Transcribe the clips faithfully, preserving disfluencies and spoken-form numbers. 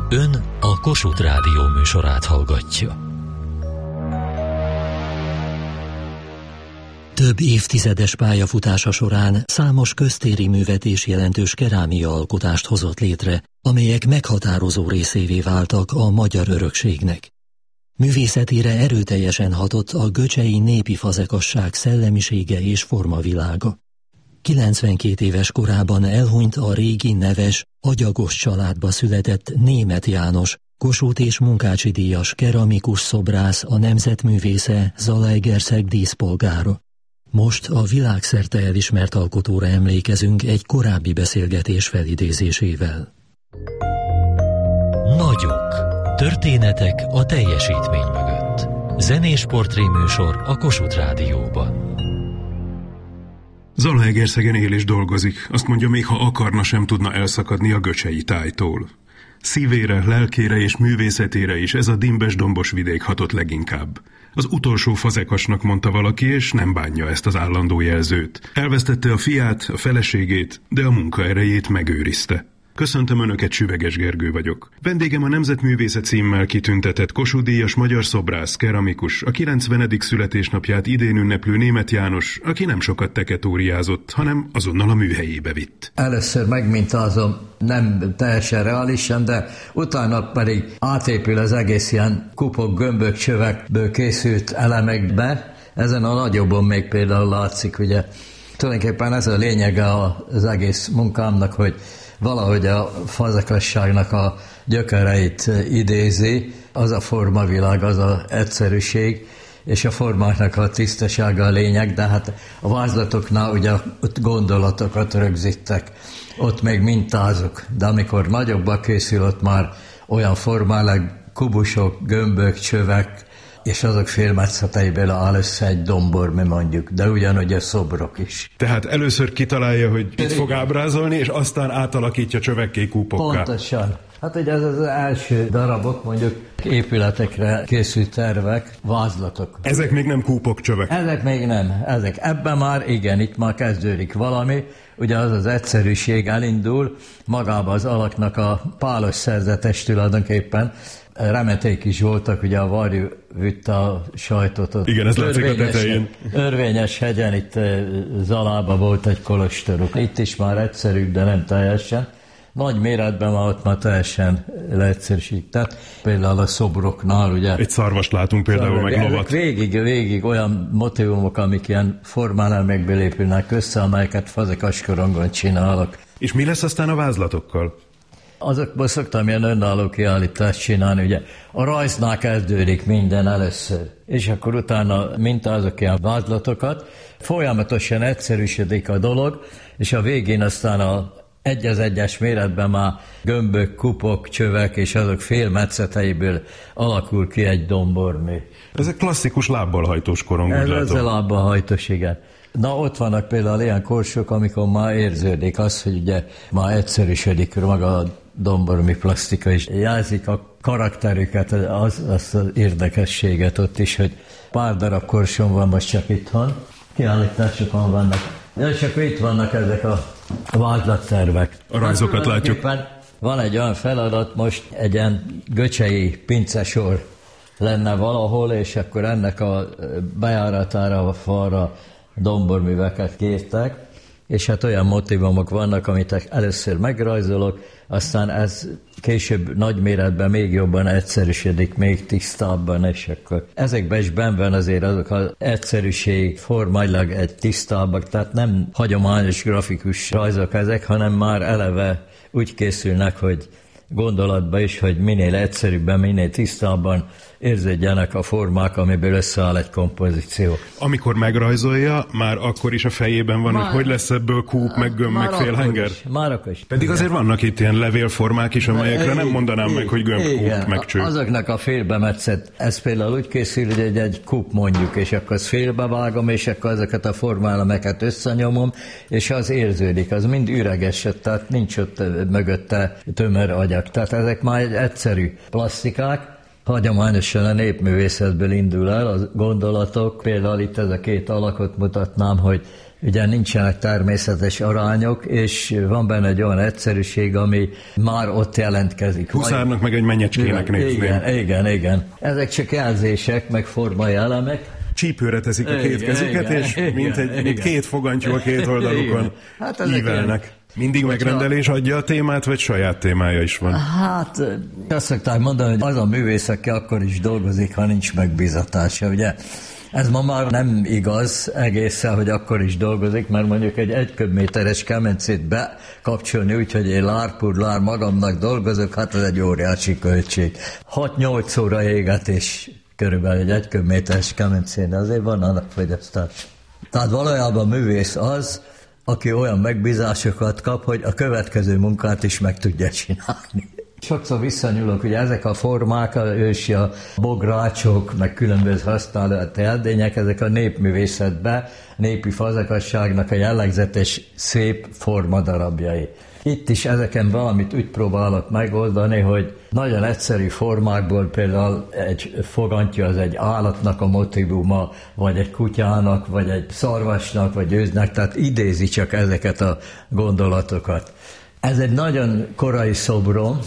Ön a Kossuth Rádió műsorát hallgatja. Több évtizedes pályafutása során számos köztéri művet és jelentős kerámia alkotást hozott létre, amelyek meghatározó részévé váltak a magyar örökségnek. Művészetére erőteljesen hatott a göcsei népi fazekasság szellemisége és formavilága. kilencvenkét éves korában elhunyt a régi neves, agyagos családba született Németh János, Kossuth és Munkácsi díjas keramikus szobrász, a nemzetművésze, Zalaegerszeg díszpolgára. Most a világszerte elismert alkotóra emlékezünk egy korábbi beszélgetés felidézésével. Nagyok. Történetek a teljesítmény mögött. Zenés portréműsor a Kossuth Rádióban. Zalaegerszegen él és dolgozik, azt mondja, még ha akarna, sem tudna elszakadni a göcsei tájtól. Szívére, lelkére és művészetére is ez a dimbes-dombos vidék hatott leginkább. Az utolsó fazekasnak mondta valaki, és nem bánja ezt az állandó jelzőt. Elvesztette a fiát, a feleségét, de a munkaerejét megőrizte. Köszöntöm Önöket, Süveges Gergő vagyok. Vendégem a Nemzetművészet címmel kitüntetett Kossuth-díjas magyar szobrász, keramikus, a kilencvenedik születésnapját idén ünneplő Németh János, aki nem sokat teketóriázott, hanem azonnal a műhelyébe vitt. Először megmintázom, nem teljesen reálisan, de utána pedig átépül az egész ilyen kupok, gömbök, csövekből készült elemekbe. Ezen a nagyobbon még például látszik, ugye. Tulajdonképpen ez a lényege az egész munkámnak, hogy valahogy a fazekasságnak a gyökereit idézi, az a formavilág, az a egyszerűség, és a formáknak a tisztasága a lényeg, de hát a vázlatoknál ugye ott gondolatokat rögzítek, ott még mintázok, de amikor nagyobbba készül, ott már olyan formálak, kubusok, gömbök, csövek, és azok félmetszeteiből áll össze egy dombor, mi mondjuk, de ugyanúgy a szobrok is. Tehát először kitalálja, hogy mit fog ábrázolni, és aztán átalakítja csövekké, kúpokká. Pontosan. Hát ugye ez az első darabok, mondjuk épületekre készült tervek, vázlatok. Ezek még nem kúpok, csövek? Ezek még nem. Ezek. Ebben már igen, itt már kezdődik valami. Ugye az az egyszerűség elindul, magába az alaknak a pálos szerzetes tulajdonképpen. Remeték is voltak, ugye a varjú vitte a sajtot. Ott igen, ez látszik a tetején. Örvényes hegyen, itt Zalában volt egy kolostoruk. Itt is már egyszerűbb, de nem teljesen. Nagy méretben már ott már teljesen leegyszerűsített. Például a szobroknál, ugye. Egy szarvast látunk például, meg lovat. Végig, végig olyan motivumok, amik ilyen formálemekből épülnek össze, amelyeket fazekaskorongon csinálok. És mi lesz aztán a vázlatokkal? Azokból szoktam ilyen önálló kiállítást csinálni, ugye a rajznál kezdődik minden először, és akkor utána mintázok ilyen vázlatokat, folyamatosan egyszerűsödik a dolog, és a végén aztán a egy az egyes méretben már gömbök, kupok, csövek, és azok félmetszeteiből alakul ki egy dombormű. Ez egy klasszikus lábbal hajtós korong, úgy látom. Ez a lábbal hajtós, igen. Na, ott vannak például ilyen korsók, amikor már érződik az, hogy ugye már egyszerűsödik maga a dombormű plastika is. Jelzik a karakterüket, az, az, az érdekességet ott is, hogy pár darab korsón van most csak itthon, kiállításokon vannak. Ja, és akkor itt vannak ezek a vázlattervek. A rajzokat látjuk. Van egy olyan feladat, most egy ilyen göcsei pincesor lenne valahol, és akkor ennek a bejáratára, a falra domborműveket kértek, és hát olyan motivumok vannak, amit először megrajzolok, aztán ez később nagyméretben még jobban egyszerűsödik, még tisztábban, és akkor ezekben is benn van azért azok az egyszerűség, formailag egy tisztábbak, tehát nem hagyományos grafikus rajzok ezek, hanem már eleve úgy készülnek, hogy gondolatban is, hogy minél egyszerűbben, minél tisztábban érződjenek a formák, amiből összeáll egy kompozíció. Amikor megrajzolja, már akkor is a fejében van, már, hogy hogy lesz ebből kúp, meg gömb, meg félhenger? Már akkor is. Pedig azért vannak itt ilyen levélformák is, amelyekre nem mondanám meg, hogy gömb, kúp, meg cső. Azoknak a félbemetszett, ez például úgy készül, hogy egy, egy kúp mondjuk, és akkor azt félbevágom, és akkor ezeket a formálemeket összenyomom, és az érződik, az mind üreges, tehát nincs ott mögötte tömör agyak. Tehát ezek már egy egyszerű plastikák. hagyományosan a népművészetből indul el a gondolatok. Például itt ez a két alakot mutatnám, hogy ugye nincsenek természetes arányok, és van benne egy olyan egyszerűség, ami már ott jelentkezik. Huszárnak meg egy mennyecskének nézném. Igen, igen, igen. Ezek csak jelzések, meg formai elemek. Csípőre teszik a két igen, kezüket, igen, és igen, mint, egy, igen. mint két fogantyú a két oldalukon hát ívelnek. Mindig megrendelés adja a témát, vagy saját témája is van? Hát azt szokták mondani, hogy az a művész, aki akkor is dolgozik, ha nincs megbízatása, ugye? Ez ma már nem igaz egészen, hogy akkor is dolgozik, mert mondjuk egy egy köbméteres kemencét bekapcsolni, úgyhogy én lárpur lár magamnak dolgozok, hát ez egy óriási költség. hat-nyolc óra égetés körülbelül egy egy köbméteres kemencén, de azért van annak fogyasztás. Tehát valójában művész az, aki olyan megbízásokat kap, hogy a következő munkát is meg tudja csinálni. Sokszor visszanyúlok, ugye ezek a formák, a ősi a bográcsok, meg különböző használati eldények, ezek a népművészetben, népi fazekasságnak a jellegzetes szép formadarabjai. Itt is ezeken valamit úgy próbálok megoldani, hogy nagyon egyszerű formákból például egy fogantyú az egy állatnak a motívuma, vagy egy kutyának, vagy egy szarvasnak, vagy őznek, tehát idézi csak ezeket a gondolatokat. Ez egy nagyon korai szobrom,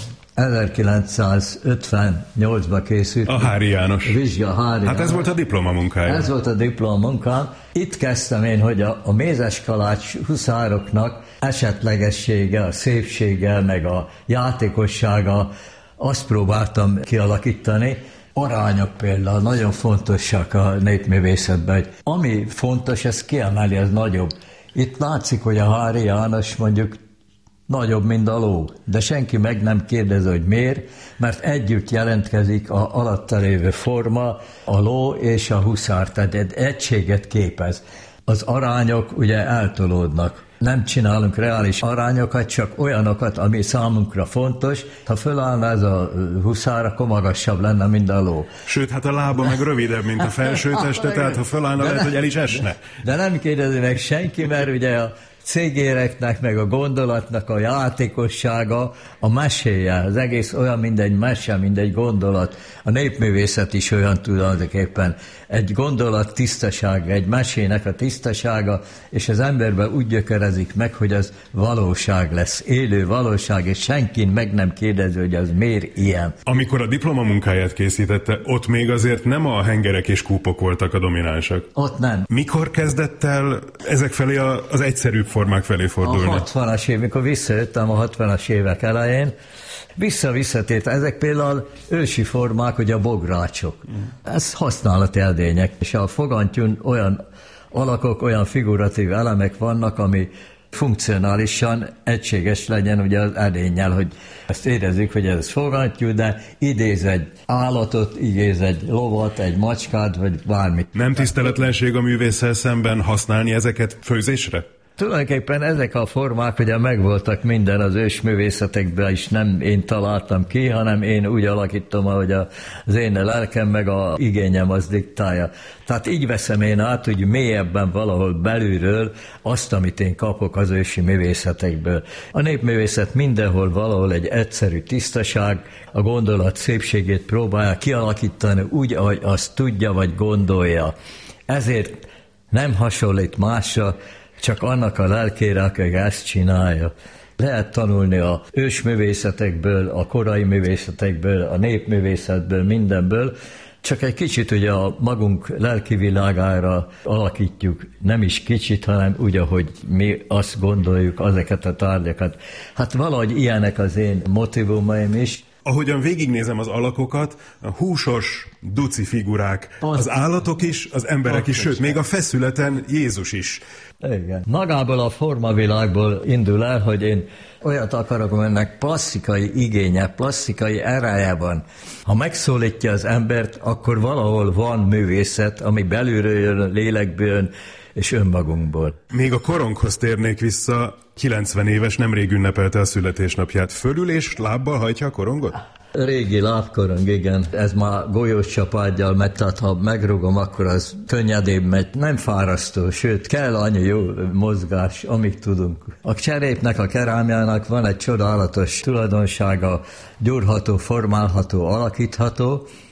ezerkilencszázötvennyolcban készült. A Hári János. Vizsga Hári Hát ez János. volt a diplomamunkája. Ez volt a diplomamunkám. Itt kezdtem én, hogy a, a mézeskalács huszároknak esetlegessége, a szépsége, meg a játékossága, azt próbáltam kialakítani. Arányok például nagyon fontosak a népművészetben, hogy ami fontos, ez kiemeli, ez nagyobb. Itt látszik, hogy a Hári János mondjuk nagyobb, mint a ló, de senki meg nem kérdezi, hogy miért, mert együtt jelentkezik a alatta lévő forma, a ló és a huszár, tehát egy egységet képez. Az arányok ugye eltolódnak. Nem csinálunk reális arányokat, csak olyanokat, ami számunkra fontos. Ha fölállna ez a huszár, akkor magasabb lenne, mint a ló. Sőt, hát a lába meg rövidebb, mint a felső teste, tehát ha fölállna, lehet, hogy el is esne. De nem kérdezi meg senki, mert ugye a cégéreknek, meg a gondolatnak a játékossága, a meséje, az egész olyan, mint egy mese, mint egy gondolat. A népművészet is olyan tulajdonképpen. Egy gondolat tisztasága, egy mesének a tisztasága, és az emberben úgy gyökerezik meg, hogy az valóság lesz, élő valóság, és senki meg nem kérdezi, hogy az miért ilyen. Amikor a diplomamunkáját készítette, ott még azért nem a hengerek és kúpok voltak a dominánsak. Ott nem. Mikor kezdett el ezek felé a, az egyszerűbb formák felé fordulni? A hatvanas év, mikor visszajöttem a hatvanas évek elején, vissza-visszatért. Ezek például ősi formák, ugye a bográcsok. Ez használati eldények, és a fogantyún olyan alakok, olyan figuratív elemek vannak, ami funkcionálisan egységes legyen ugye az edénnyel, hogy ezt érezzük, hogy ez fogantyú, de idéz egy állatot, idéz egy lovat, egy macskát, vagy bármit. Nem tiszteletlenség a művésszel szemben használni ezeket főzésre? Tulajdonképpen ezek a formák ugye megvoltak minden az ősművészetekben is, nem én találtam ki, hanem én úgy alakítom, ahogy az én lelkem meg a igényem az diktálja. Tehát így veszem én át, hogy mélyebben valahol belülről azt, amit én kapok az ősi művészetekből. A népművészet mindenhol valahol egy egyszerű tisztaság, a gondolat szépségét próbálja kialakítani úgy, ahogy azt tudja vagy gondolja. Ezért nem hasonlít másra, csak annak a lelkére, aki ezt csinálja. Lehet tanulni a ősművészetekből, a korai művészetekből, a népművészetből, mindenből, csak egy kicsit ugye a magunk lelki világára alakítjuk, nem is kicsit, hanem úgy, ahogy mi azt gondoljuk, ezeket a tárgyakat. Hát valahogy ilyenek az én motivumaim is. Ahogyan végignézem az alakokat, a húsos, duci figurák, Pont. az állatok is, az emberek Pont. is, sőt, még a feszületen Jézus is. Igen. Magából a formavilágból indul el, hogy én olyat akarok, aminek plastikai igénye, plastikai ereje van. Ha megszólítja az embert, akkor valahol van művészet, ami belülről jön, lélekből és önmagunkból. Még a koronghoz térnék vissza, kilencven éves, nemrég ünnepelte a születésnapját. Fölül és lábbal hajtja a korongot? Régi lábkorong, igen. Ez már golyós csapággyal megy, tehát ha megrugom, akkor az könnyedébb megy. Nem fárasztó, sőt, kell annyi jó mozgás, amíg tudunk. A cserépnek, a kerámiának van egy csodálatos tulajdonsága, gyúrható, formálható, alakítható,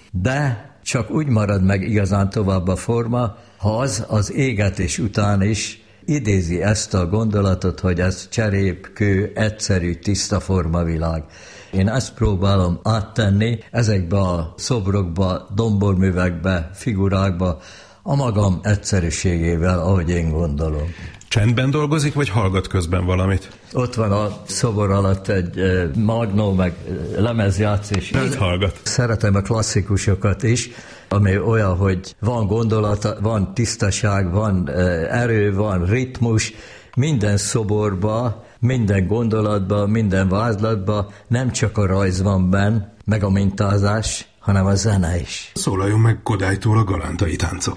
de csak úgy marad meg igazán tovább a forma, ha az az égetés után is idézi ezt a gondolatot, hogy ez cserép, kő, egyszerű, tiszta formavilág. Én ezt próbálom áttenni ezekbe a szobrokba, domborművekbe, figurákba, a magam egyszerűségével, ahogy én gondolom. Csendben dolgozik, vagy hallgat közben valamit? Ott van a szobor alatt egy magnó, meg lemezjátszés. Mit hallgat? Szeretem a klasszikusokat is, ami olyan, hogy van gondolata, van tisztaság, van erő, van ritmus, minden szoborba, minden gondolatba, minden vázlatba nem csak a rajz van benn, meg a mintázás, hanem a zene is. Szólaljon meg Kodálytól a galántai táncok.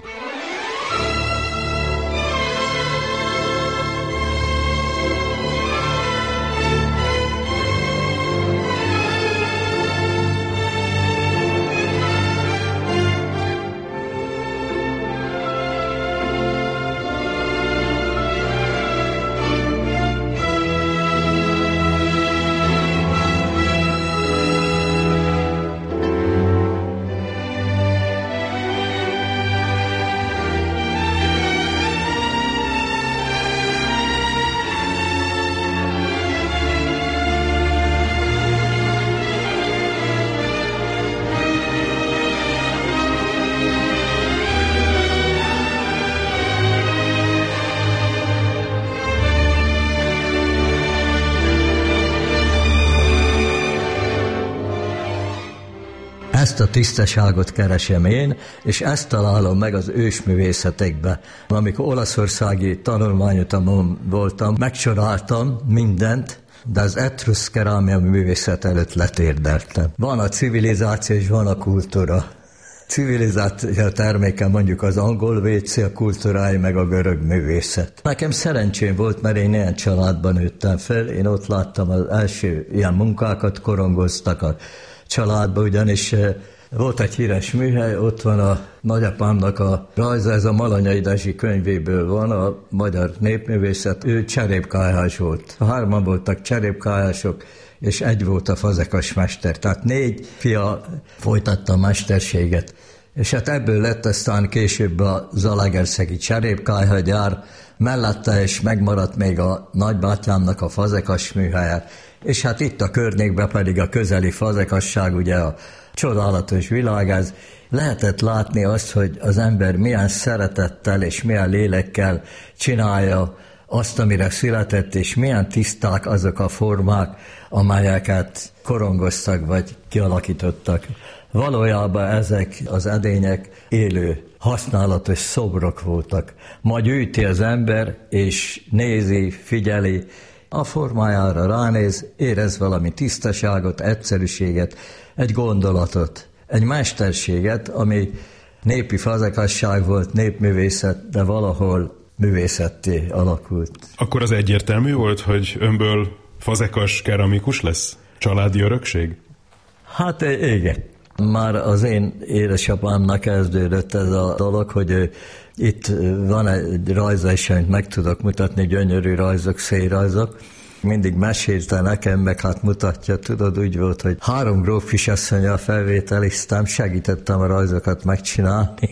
Ezt a tisztaságot keresem én, és ezt találom meg az ősművészetekbe. Amikor olaszországi tanulmányutamon voltam, megcsodáltam mindent, de az etrusz kerámia művészet előtt letérdeltem. Van a civilizáció és van a kultúra. Civilizáció terméke mondjuk az angol vécé, a kultúrája meg a görög művészet. Nekem szerencsém volt, mert én ilyen családban nőttem fel, én ott láttam az első ilyen munkákat, korongoztak a családba, ugyanis volt egy híres műhely, ott van a nagyapámnak a rajza, ez a Malanyai Dezsi könyvéből van, a magyar népművészet, ő cserépkályhás volt. Hárman voltak cserépkályhások, és egy volt a fazekas mester, tehát négy fia folytatta a mesterséget. És hát ebből lett aztán később a zalaegerszegi cserépkályhagyár, mellette is megmaradt még a nagybátyámnak a fazekas műhelye, és hát itt a környékben pedig a közeli fazekasság, ugye a csodálatos világ, ez lehetett látni azt, hogy az ember milyen szeretettel és milyen lélekkel csinálja azt, amire született, és milyen tiszták azok a formák, amelyeket korongoztak vagy kialakítottak. Valójában ezek az edények élő, használatos szobrok voltak. Ma gyűjti az ember, és nézi, figyeli, a formájára ránéz, érez valami tisztaságot, egyszerűséget, egy gondolatot, egy mesterséget, ami népi fazekasság volt, népművészet, de valahol művészetté alakult. Akkor az egyértelmű volt, hogy önből fazekas keramikus lesz? Családi örökség? Hát igen. Már az én édesapámnak kezdődött ez a dolog, hogy ő, itt van egy rajza is, amit meg tudok mutatni, gyönyörű rajzok, szélrajzok. Mindig mesélte nekem, meg hát mutatja, tudod, úgy volt, hogy három gróf kisasszonnyal felvételiztem, segítettem a rajzokat megcsinálni.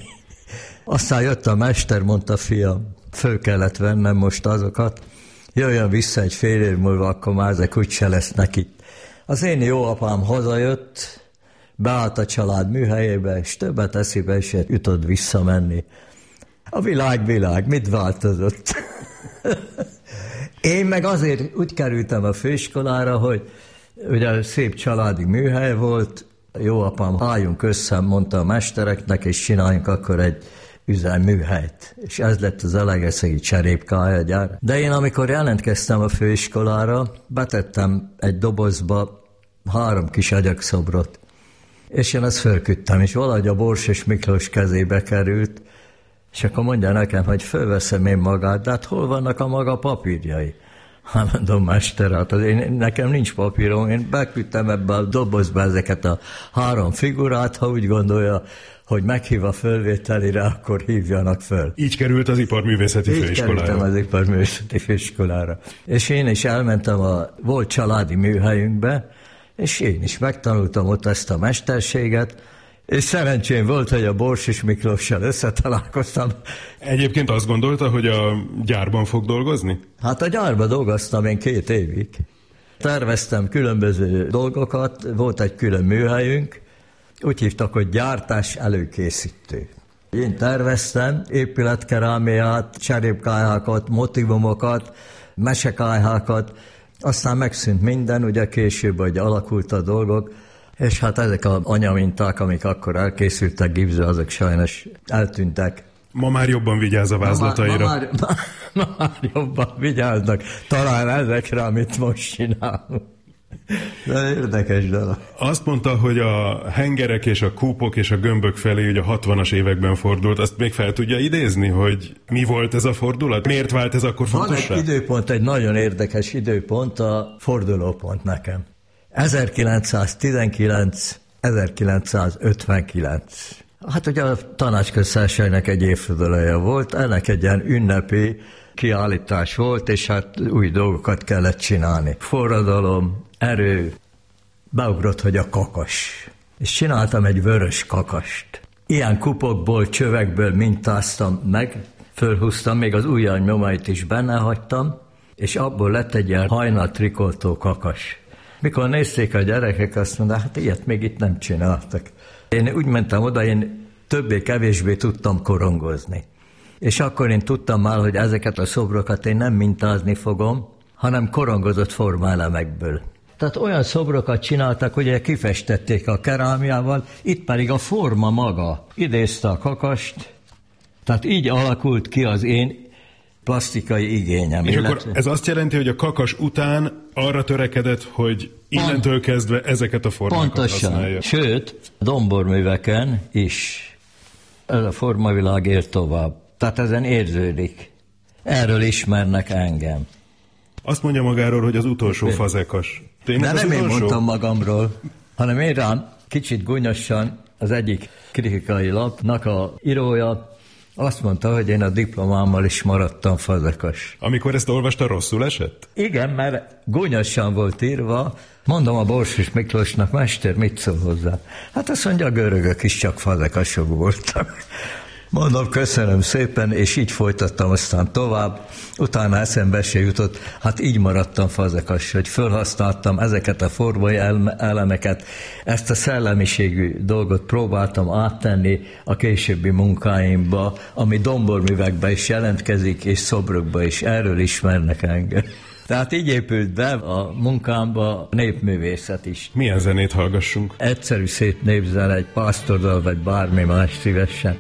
Aztán jött a mester, mondta, fiam, föl kellett vennem most azokat, jöjjön vissza egy fél év múlva, akkor már ezek úgyse lesznek itt. Az én jó apám hazajött, beállt a család műhelyébe, és többet eszébe is jutott visszamenni. A világ világ, mit változott? Én meg azért úgy kerültem a főiskolára, hogy ugye szép családi műhely volt, jó apám, álljunk össze, mondta a mestereknek, és csináljunk akkor egy üzemműhelyt. És ez lett az elegeszegi cserépkályhagyár. De én amikor jelentkeztem a főiskolára, betettem egy dobozba három kis agyagszobrot. És én ezt fölküldtem, és valahogy a Borsos Miklós kezébe került, és akkor mondja nekem, hogy fölveszem én magát, de hát hol vannak a maga papírjai? Hát mondom, mester, hát az én, nekem nincs papírom, én beküldtem ebbe a dobozba ezeket a három figurát, ha úgy gondolja, hogy meghív a fölvételire, akkor hívjanak föl. Így került az iparművészeti Így főiskolára. Így kerültem az iparművészeti főiskolára. És én is elmentem a volt családi műhelyünkbe, és én is megtanultam ott ezt a mesterséget, és szerencsém volt, hogy a Borsos Miklóssal összetalálkoztam. Egyébként azt gondolta, hogy a gyárban fog dolgozni? Hát a gyárban dolgoztam én két évig. Terveztem különböző dolgokat, volt egy külön műhelyünk, úgy hívtak, hogy gyártás előkészítő. Én terveztem épületkerámiát, cserépkályhákat, motivumokat, mesekályhákat, aztán megszűnt minden, ugye később, hogy alakult a dolgok, és hát ezek az anyaminták, amik akkor elkészültek gipszbe, azok sajnos eltűntek. Ma már jobban vigyáz a vázlataira. Ma már, ma már, ma már jobban vigyáznak, talán ezekre, amit most csinálunk. De érdekes dolog. Azt mondta, hogy a hengerek és a kúpok és a gömbök felé ugye a hatvanas években fordult. Azt még fel tudja idézni, hogy mi volt ez a fordulat? Miért vált ez akkor fontossá? Van egy időpont, egy nagyon érdekes időpont, a fordulópont nekem. ezerkilencszáztizenkilenc ezerkilencszázötvenkilenc. Hát ugye a Tanácsköztársaságnak egy évfordulója volt, ennek egy ilyen ünnepi kiállítás volt, és hát új dolgokat kellett csinálni. Forradalom, erő, beugrott, hogy a kakas. És csináltam egy vörös kakast. Ilyen kupokból, csövekből mintáztam meg, fölhúztam, még az ujjam nyomait is benne hagytam, és abból lett egy ilyen hajnal trikoltó kakas. Mikor nézték a gyerekek, azt mondták, hát ilyet még itt nem csináltak. Én úgy mentem oda, én többé-kevésbé tudtam korongozni. És akkor én tudtam már, hogy ezeket a szobrokat én nem mintázni fogom, hanem korongozott formálemekből. Tehát olyan szobrokat csináltak, hogy kifestették a kerámiával, itt pedig a forma maga idézte a kakast, tehát így alakult ki az én plastikai igényem. És illetve... akkor ez azt jelenti, hogy a kakas után arra törekedett, hogy innentől kezdve ezeket a formákat Pontosan. használja. Sőt, domborműveken is ez a formavilág ér tovább. Tehát ezen érződik. Erről ismernek engem. Azt mondja magáról, hogy az utolsó Én. fazekas. Tényleg De az nem utolsó? én mondtam magamról, hanem én rám kicsit gúnyosan az egyik kritikai lapnak a írója azt mondta, hogy én a diplomámmal is maradtam fazekas. Amikor ezt olvasta, rosszul esett? Igen, mert gúnyosan volt írva, mondom a Borsos Miklósnak, mester, mit szól hozzá? Hát azt mondja, a görögök is csak fazekasok voltak. Mondom, köszönöm szépen, és így folytattam aztán tovább. Utána eszembe se jutott, hát így maradtam fazekas, hogy felhasználtam ezeket a formai elemeket, ezt a szellemiségű dolgot próbáltam áttenni a későbbi munkáimba, ami domborművekben is jelentkezik, és szobrokban is, erről ismernek engem. Tehát így épült be a munkámba a népművészet is. Milyen zenét hallgassunk? Egyszerű szép népzene, egy pásztordal, vagy bármi más szívesen.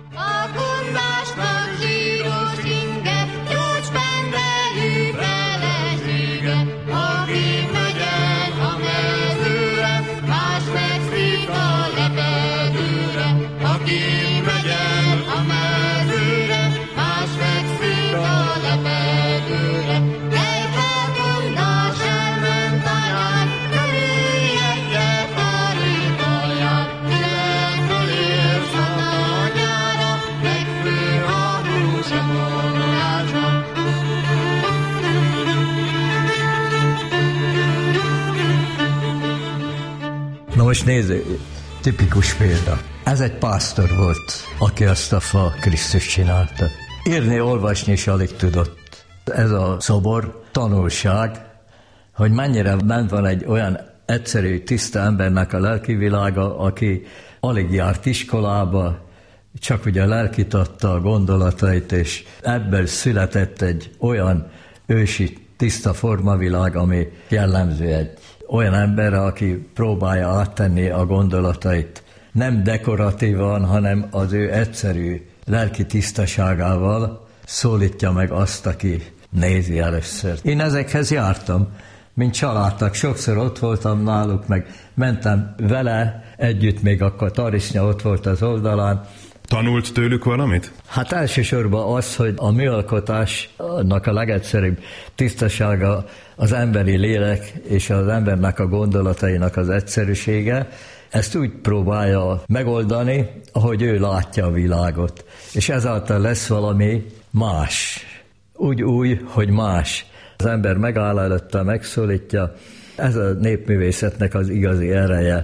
Na most nézzük, tipikus példa. Ez egy pásztor volt, aki azt a fa Krisztus csinálta. Írni, olvasni is alig tudott. Ez a szobor tanulság, hogy mennyire bent van egy olyan egyszerű, tiszta embernek a lelki világa, aki alig járt iskolába, csak ugye lelkitatta a gondolatait, és ebből született egy olyan ősi, tiszta formavilág, ami jellemző egy olyan emberre, aki próbálja áttenni a gondolatait. Nem dekoratívan, hanem az ő egyszerű lelki tisztaságával szólítja meg azt, aki nézi először. Én ezekhez jártam, mint családtag. Sokszor ott voltam náluk, meg mentem vele együtt, még akkor Tarisnya ott volt az oldalán. Tanult tőlük valamit? Hát elsősorban az, hogy a műalkotásnak a legegyszerűbb tisztasága az emberi lélek és az embernek a gondolatainak az egyszerűsége. Ezt úgy próbálja megoldani, ahogy ő látja a világot. És ezáltal lesz valami más. Úgy új, hogy más. Az ember megáll előtte, megszólítja. Ez a népművészetnek az igazi ereje.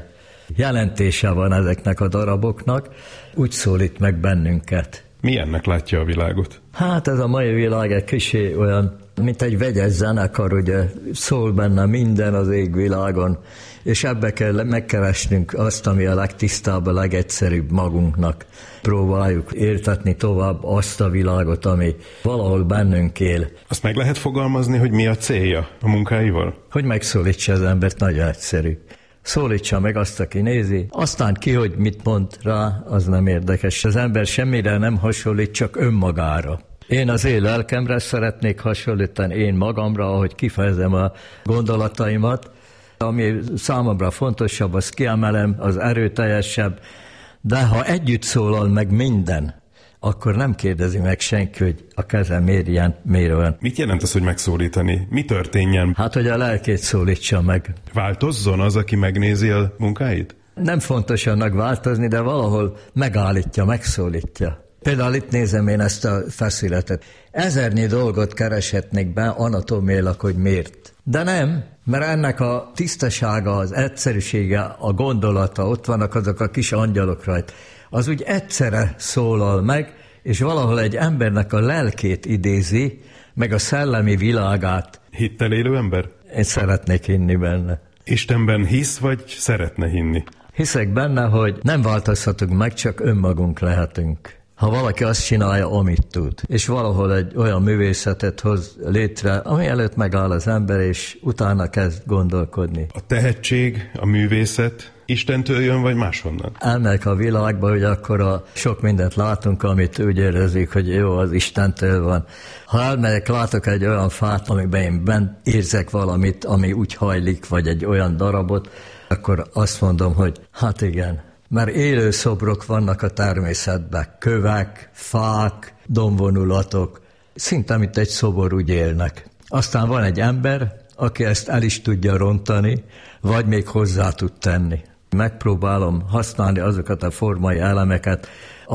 jelentése van ezeknek a daraboknak, úgy szólít meg bennünket. Milyennek látja a világot? Hát ez a mai világ egy kicsi olyan, mint egy vegyes zenekar, ugye szól benne minden az égvilágon, és ebbe kell megkeresnünk azt, ami a legtisztább, a legegyszerűbb magunknak. Próbáljuk értetni tovább azt a világot, ami valahol bennünk él. Azt meg lehet fogalmazni, hogy mi a célja a munkáival? Hogy megszólítsa az embert, nagyon egyszerű. Szólítsa meg azt, aki nézi, aztán ki, hogy mit mond rá, az nem érdekes. Az ember semmire nem hasonlít, csak önmagára. Én az én lelkemre szeretnék hasonlítani, én magamra, ahogy kifejezem a gondolataimat, ami számomra fontosabb, azt kiemelem, az erőteljesebb, de ha együtt szólal meg minden, akkor nem kérdezi meg senki, hogy a kezem miért ilyen, miért olyan. Mit jelent az, hogy megszólítani? Mi történjen? Hát, hogy a lelkét szólítsa meg. Változzon az, aki megnézi a munkáit? Nem fontos annak változni, de valahol megállítja, megszólítja. Például itt nézem én ezt a feszületet. Ezernyi dolgot kereshetnék be anatómiailag, hogy miért. De nem, mert ennek a tisztasága, az egyszerűsége, a gondolata, ott vannak azok a kis angyalok rajta. Az úgy egyszerre szólal meg, és valahol egy embernek a lelkét idézi, meg a szellemi világát. Hittel élő ember? Én szeretnék hinni benne. Istenben hisz, vagy szeretne hinni? Hiszek benne, hogy nem változhatunk meg, csak önmagunk lehetünk. Ha valaki azt csinálja, amit tud, és valahol egy olyan művészetet hoz létre, ami előtt megáll az ember, és utána kezd gondolkodni. A tehetség, a művészet Istentől jön, vagy máshonnan? Elmegyek a világba, hogy akkor a sok mindent látunk, amit úgy érezzük, hogy jó, az Istentől van. Ha elmegyek, látok egy olyan fát, amiben én bent érzek valamit, ami úgy hajlik, vagy egy olyan darabot, akkor azt mondom, hogy hát igen, mert élő szobrok vannak a természetben, kövek, fák, dombvonulatok, szinte mint egy szobor úgy élnek. Aztán van egy ember, aki ezt el is tudja rontani, vagy még hozzá tud tenni. Megpróbálom használni azokat a formai elemeket,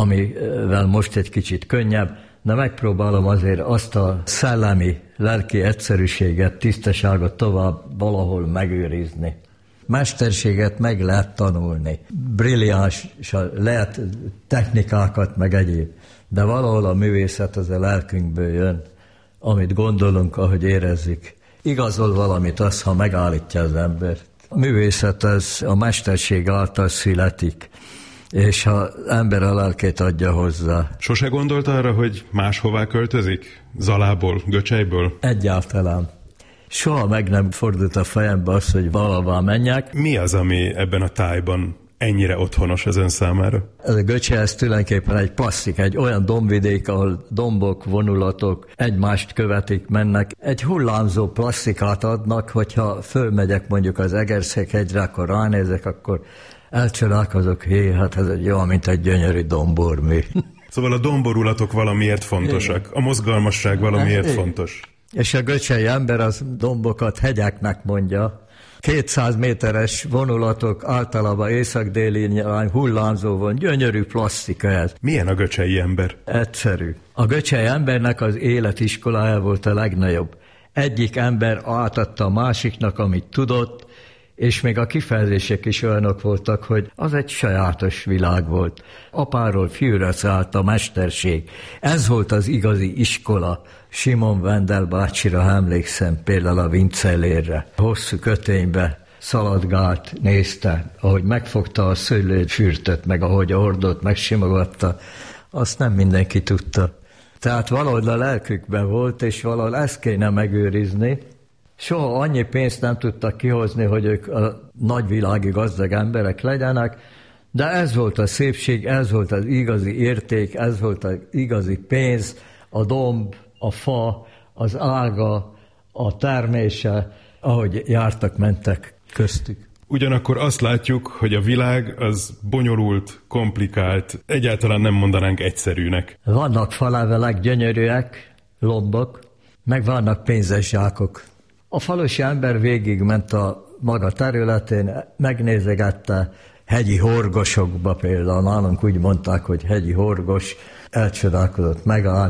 amivel most egy kicsit könnyebb, de megpróbálom azért azt a szellemi, lelki egyszerűséget, tisztaságot tovább valahol megőrizni. Mesterséget meg lehet tanulni, brilliáns lehet technikákat, meg egyéb, de valahol a művészet az a lelkünkből jön, amit gondolunk, ahogy érezzük. Igazol valamit az, ha megállítja az embert. A művészet az a mesterség által születik, és ha ember a lelkét adja hozzá. Sose gondolt arra, hogy máshová költözik? Zalából, Göcselyből? Egyáltalán. Soha meg nem fordult a fejembe az, hogy valahová menjek. Mi az, ami ebben a tájban ennyire otthonos az ön számára? Ez a Göcsej, ez tulajdonképpen egy plastik, egy olyan dombvidék, ahol dombok, vonulatok egymást követik, mennek. Egy hullámzó plastikát adnak, hogyha fölmegyek mondjuk az Egerszék-hegyre, akkor ránézek, akkor elcsodálkozok, hé, hát ez egy olyan, mint egy gyönyörű dombormű. Szóval a domborulatok valamiért fontosak, a mozgalmasság valamiért hát, fontos. És a göcsei ember az dombokat hegyeknek mondja. kétszáz méteres vonulatok általában észak-déli irány hullámzó van, gyönyörű plastika ez. Milyen a göcsei ember? Egyszerű. A göcsei embernek az életiskolája volt a legnagyobb. Egyik ember átadta a másiknak, amit tudott, és még a kifejezések is olyanok voltak, hogy az egy sajátos világ volt. Apáról fiúra szállt a mesterség. Ez volt az igazi iskola. Simon Wendel bácsira, ha emlékszem, például a Vincellérre. Hosszú köténybe szaladgált, nézte, ahogy megfogta a szőlőfürtöt, meg ahogy a hordót megsimogatta, azt nem mindenki tudta. Tehát valahogy a lelkükben volt, és valahogy ezt kéne megőrizni. Soha annyi pénzt nem tudtak kihozni, hogy ők a nagyvilági gazdag emberek legyenek, de ez volt a szépség, ez volt az igazi érték, ez volt az igazi pénz, a domb, a fa, az ága, a termése, ahogy jártak, mentek köztük. Ugyanakkor azt látjuk, hogy a világ az bonyolult, komplikált, egyáltalán nem mondanánk egyszerűnek. Vannak falávelek, gyönyörűek, lombok, meg vannak pénzes zsákok. A falusi ember végigment a maga területén, megnézegette hegyi horgosokba például, nálunk úgy mondták, hogy hegyi horgos, elcsodálkozott, megállt,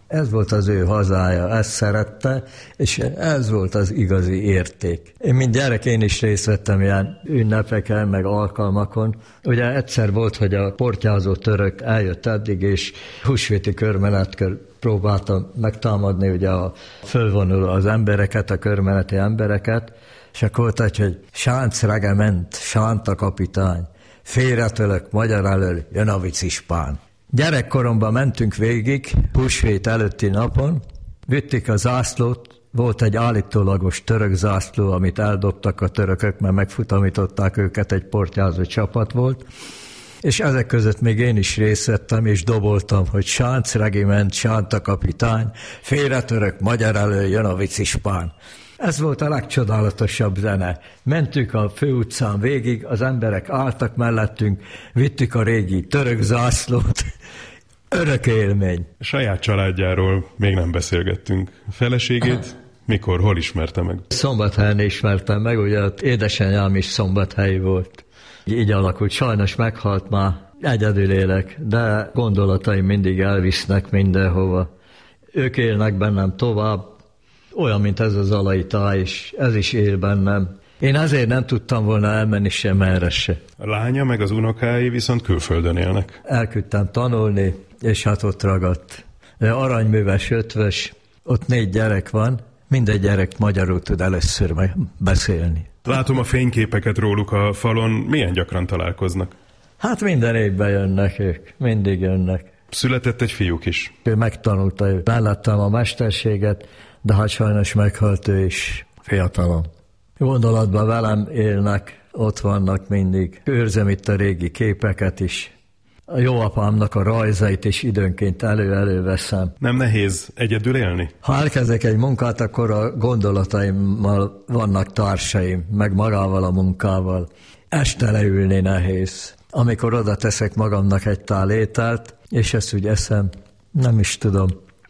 Ez volt az ő hazája, ezt szerette, és ez volt az igazi érték. Én mint gyerek én is részt vettem ilyen ünnepeken, meg alkalmakon. Ugye egyszer volt, hogy a portyázó török eljött eddig, és húsvéti körmenetkor próbáltam megtámadni, ugye a fölvonul az embereket, a körmeneti embereket, és akkor volt egy, hogy Sánc regement, Sánta kapitány, félretölök magyar elől, jön a vicispán. Gyerekkoromban mentünk végig, húsvét előtti napon, vittük a zászlót, volt egy állítólagos török zászló, amit eldobtak a törökök, mert megfutamították őket, egy portyázó csapat volt, és ezek között még én is részt vettem, és doboltam, hogy Sánc regiment, Sánta kapitány, félretörök magyar elől, jön a vicispán. Ez volt a legcsodálatosabb zene. Mentünk a főutcán végig, az emberek álltak mellettünk, vittük a régi török zászlót. Örök élmény. Saját családjáról még nem beszélgettünk. Feleségét mikor, hol ismerte meg? Szombathelyen ismertem meg, ugye édesanyám is szombathelyi volt. Így alakult, sajnos meghalt már, egyedül élek, de gondolataim mindig elvisznek mindenhova. Ők élnek bennem tovább, olyan, mint ez az alai táj, és ez is él bennem. Én azért nem tudtam volna elmenni sem erre se. A lánya meg az unokái viszont külföldön élnek. Elküldtem tanulni, és hát ott ragadt. Aranyműves, ötvös, ott négy gyerek van, mindegy gyerek magyarul tud először beszélni. Látom a fényképeket róluk a falon, milyen gyakran találkoznak? Hát minden évben jönnek ők, mindig jönnek. Született egy fiúk is. Ő megtanulta, ő mellettem a mesterséget, de hát sajnos meghalt ő is fiatalon. Gondolatban velem élnek, ott vannak mindig. Őrzem itt a régi képeket is. A jó apámnak a rajzait is időnként elő-elő veszem. Nem nehéz egyedül élni? Ha elkezdek egy munkát, akkor a gondolataimmal vannak társaim, meg magával a munkával. Este leülni nehéz. Amikor oda teszek magamnak egy tál ételt, és ezt úgy eszem, nem is tudom,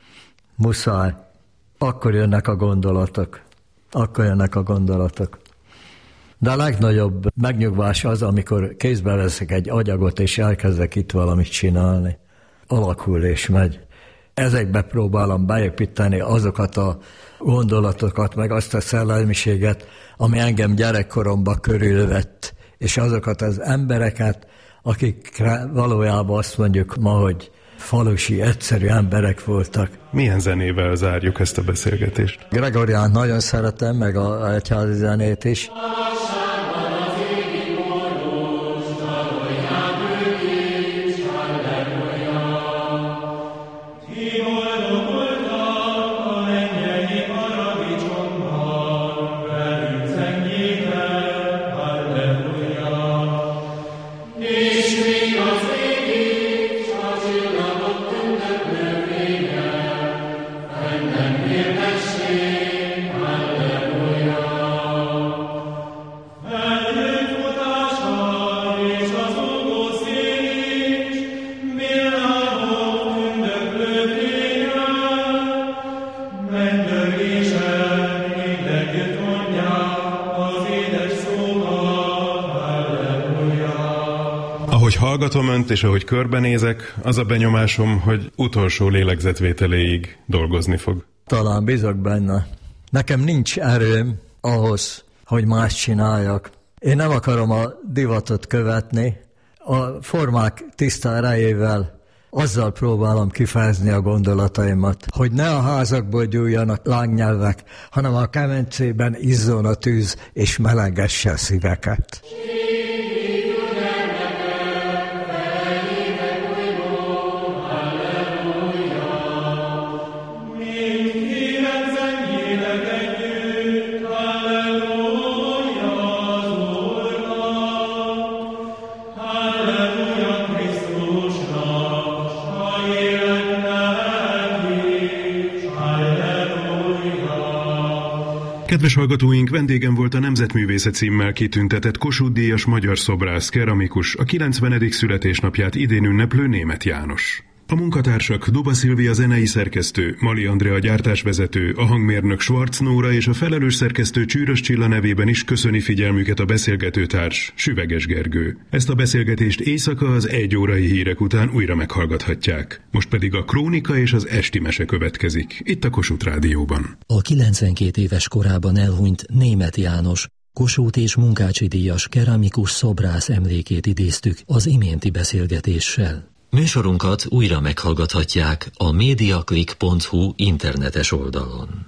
muszáj. Akkor jönnek a gondolatok. Akkor jönnek a gondolatok. De a legnagyobb megnyugvás az, amikor kézbe veszek egy agyagot, és elkezdek itt valamit csinálni. Alakul és megy. Ezekbe próbálom beépíteni azokat a gondolatokat, meg azt a szellemiséget, ami engem gyerekkoromban körülvett, és azokat az embereket, akikre valójában azt mondjuk ma, hogy falusi, egyszerű emberek voltak. Milyen zenével zárjuk ezt a beszélgetést? Gregoriánt nagyon szeretem, meg a egyházi zenét is. Ahogy hallgatom önt, és ahogy körbenézek, az a benyomásom, hogy utolsó lélegzetvételéig dolgozni fog. Talán bízok benne. Nekem nincs erőm ahhoz, hogy más csináljak. Én nem akarom a divatot követni. A formák tiszta erejével azzal próbálom kifejezni a gondolataimat, hogy ne a házakból gyújjanak lángnyelvek, hanem a kemencében izzon a tűz, és melegesse a szíveket. Kedves hallgatóink, vendégem volt a Nemzetművészet címmel kitüntetett Kossuth-díjas magyar szobrász, keramikus, a kilencvenedik születésnapját idén ünneplő Németh János. A munkatársak Duba Szilvia zenei szerkesztő, Mali Andrea gyártásvezető, a hangmérnök Schwarz Nóra és a felelős szerkesztő Csűrös Csilla nevében is köszöni figyelmüket a beszélgetőtárs, Süveges Gergő. Ezt a beszélgetést éjszaka az egy órai hírek után újra meghallgathatják. Most pedig a krónika és az esti mese következik, itt a Kossuth Rádióban. A kilencvenkét éves korában elhunyt Németh János, Kossuth és Munkácsi díjas keramikus szobrász emlékét idéztük az iménti beszélgetéssel. Műsorunkat újra meghallgathatják a mediaclick pont hu internetes oldalon.